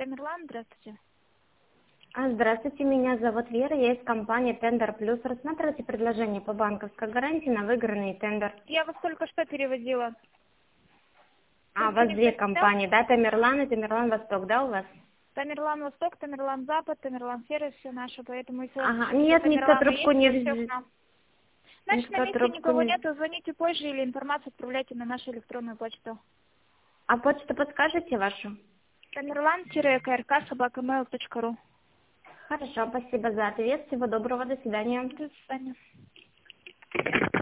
Тамерлан, здравствуйте. Здравствуйте, меня зовут Вера, я из компании Тендер Плюс. Рассматривайте предложение по банковской гарантии на выигранный тендер. Я вас только что переводила. У вас две компании, да? Тамерлан и Тамерлан Восток, да, у вас? Тамерлан Восток, Тамерлан Запад, Тамерлан Сервис, все наше, поэтому если у вас Ага, нет, никто Тамерлана трубку есть, не то все к взял. нам. Значит, на Никто месте трубку никого не... нету, звоните позже или информацию отправляйте на нашу электронную почту. А почту подскажете вашу? Tamerlan-krk@mail.ru. Хорошо, спасибо за ответ. Всего доброго, до свидания. До свидания.